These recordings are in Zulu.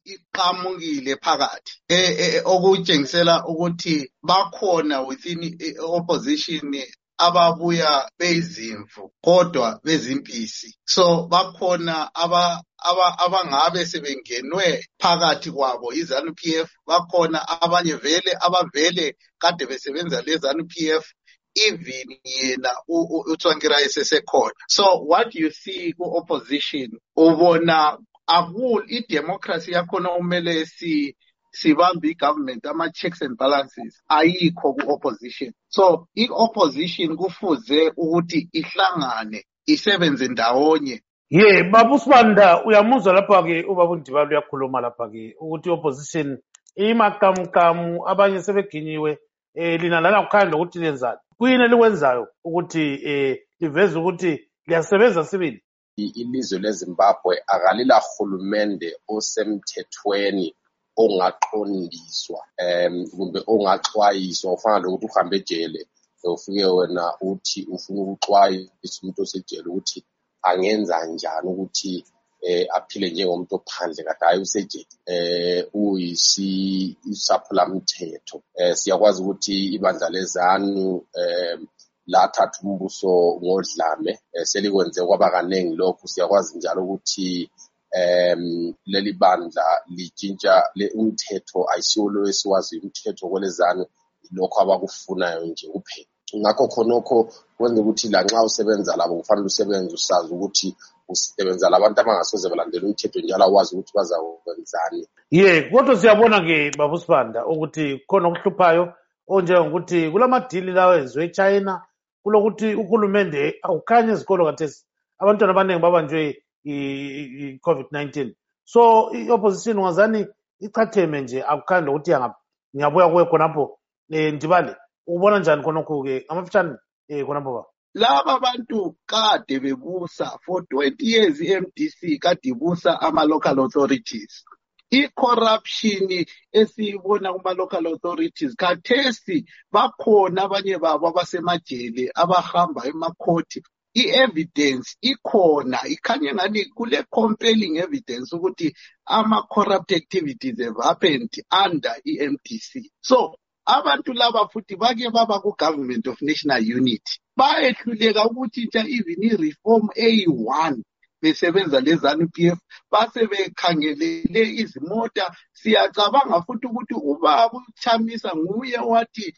iqamukile phakathi okutshengisela ukuthi bakhona within opposition ababuya bezimvu kodwa bezimpisi. So bakhona abangabe sebengenwe phakathi kwabo iZANU-PF, bakhona abanye abavele kade besebenza leZANU-PF, even yena uTsvangirai sesekhona. So what you see ku-opposition, ubona i-democracy yakhona umele sibambe i-government, ama-checks and balances ayikho ku-opposition. So i-opposition kufuze ukuthi ihlangane isebenze ndawonye. Baba uSibanda, uyamuzwa lapha-ke ubaba uNdibala uyakhuluma lapha-ke ukuthi i-opposition imaqamuqamu, abanye sebeginyiwe. Lina lana kukhanda ukuthi lenzani, kuyini elikwenzayo ukuthi liveze ukuthi liyasebenza sibili? Ilizwe leZimbabwe akalila hulumende osemthethweni ongaqondiswa kumbe ongaxwayiswa. Ufana lokuthi uhambe ejele ufike wena uthi ufuna ukuxwayisa umuntu osejele ukuthi angenza njani ukuthi aphile njengomuntu ophandle kade hayi usejele. Uyisaphulamthetho. Siyakwazi ukuthi ibandla leZANU lathatha umbuso ngodlame, selikwenze kwaba kaningi lokhu. Siyakwazi njalo ukuthi leli bandla lijintsha umthetho, ayisiwo lo esiwazi umthetho kweleZANU, lokho abakufunayo nje kuphela. Ngakho khonokho kwenza ukuthi lanxa usebenza labo kufanele usebenze usazi ukuthi usebenza labantu abangasoze balandela umthetho njalo awazi ukuthi bazakwenzani. Kodwa siyabona-ke baba uSibanda ukuthi khona okuhluphayo onjengokuthi kulamadili lawa enziwe eChina, kulokuthi uhulumende awukhanye ezikolo kathesi abantwana abaningi babanjwe i-COVID-19. So i-opposition ungazani ichatheme nje akukhanye lokuthi ngiyabuya kuwe khonapho. Ndibale, ubona njani khonokho-ke amafitshane khonapho baba? Laba bantu kade bebusa for 20 years i-MDC kade ibusa ama-local authorities. I-corruption esiyibona kuma-local authorities khathesi bakhona abanye babo abasemajele abahamba emakhoti. I-evidence ikhona, ikhanye ngani kule compelling evidence ukuthi ama-corrupt activities have happened under i-MDC. So abantu laba futhi bake baba ku-Government of National Unity, bayehluleka ukuthi ntsha even i-reform eyi-1 besebenza leZANU-PF base bekhangelele izimota. Siyacabanga futhi ukuthi ubaba uChamisa nguye wathi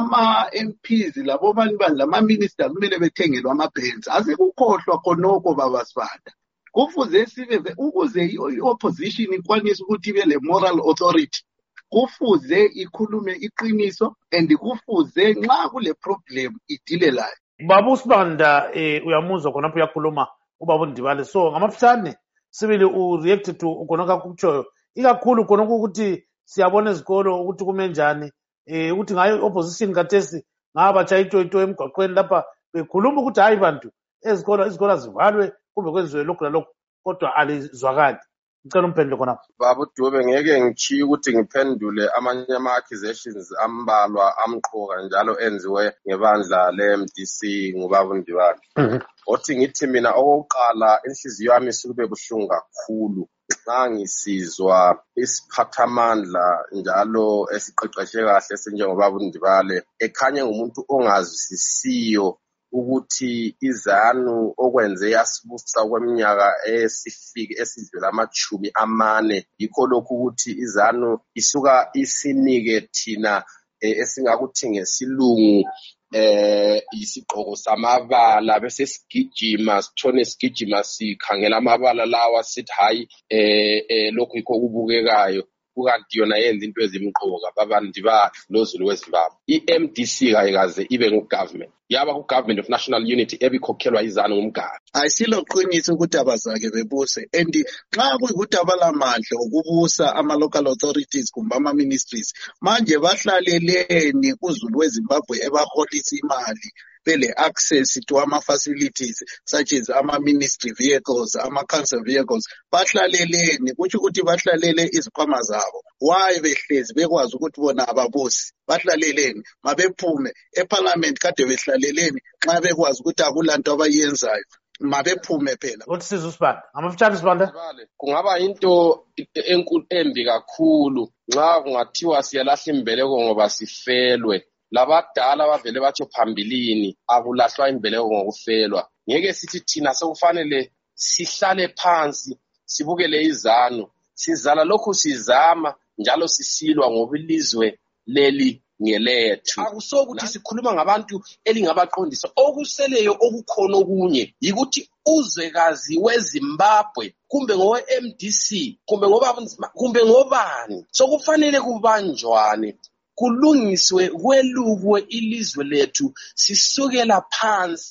ama-MPs labo bani lama-minister kumele bethengelwe ama-Benz. Asekukhohlwa khonokho baba Sibanda. Kufuze sibe ukuze i-opposition ikwanise ukuthi ibe le moral authority, kufuze ikhulume iqiniso and kufuze nxa kule problem idile layo. Baba uSibanda, uyamuzwa khonapho uyakhuluma ubaba uNdibala. So ngamafitshane sibili u-react to khonokho kutshoyo, ikakhulu khonokho ukuthi siyabona ezikolo ukuthi kume njani, ukuthi ngayo i-opposition kathesi ngabatsha itoyito emgwaqweni lapha bekhuluma ukuthi hayi bantu izikolo zivalwe kumbe kwenziwe lokhu lalokhu, kodwa alizwakali. Ngicela umphendule khonapho. Baba uDube, ngeke ngichiye ukuthi ngiphendule amanye ama-accusations ambalwa amqoka njalo enziwe ngebandla le-MDC ngubaba uNdibala. Othi ngithi mina okokuqala inhliziyo yami isukube buhlungu kakhulu xa ngisizwa isiphathamandla njalo esiqeqeshe kahle senjengobaba uNdibala ekhanye ngumuntu ongazwisisiyo ukuthi iZANU okwenze yasibusa kweminyaka esidlula amachumi amane, yikho lokhu ukuthi iZANU isuka isinike thina esingakuthi ngesilungu isigqoko samabala bese sigijima sithone sigijima sikhangela amabala lawa sithi hayi lokhu yikho kubukekayo, kukanti yona yenza into ezimqoka. Baba Ndibala noZulu weZimbabwe, i-MDC kayikaze ibe ngu-government, yaba ku-Government of National Unity ebikhokhelwa iZANU ngumgaba. Ayisiloqiniso ukuthi abazake bebuse, and nxa kuyikuthi abalamandla ukubusa ama-local authorities kumbe ama-ministries, manje bahlaleleni kuZulu weZimbabwe ebaholisa imali bele access to ama-facilities such as ama-ministry vehicles, ama-council vehicles, bahlaleleni, kutsho ukuthi bahlalele izikhwama zabo. Why behlezi bekwazi ukuthi bona ababusi bahlaleleni, mabephume eparliament kade behlaleleni nxa bekwazi ukuthi akulanto abayenzayo. mabephume phela. Uthi siza uSibanda. Ngamafutshane Sibanda. Kungaba into enkulu embi kakhulu nxa kungathiwa siyalahla imbeleko ngoba sifelwe. Labadala abavele batsho phambilini akulahlwa imbeleko ngokufelwa. Ngeke sithi thina sekufanele sihlale phansi sibukele izano. Sizala lokhu sizama njalo sisilwa ngoba ilizwe leli ngelethu. Akusokuthi sikhuluma ngabantu elingabaqondisa. Okuseleyo okukhona okunye yikuthi uzwekazi weZimbabwe kumbe ngowe MDC kumbe ngobani sokufanele kubanjwane kulungiswe kwelukwe ilizwe lethu sisukela phansi.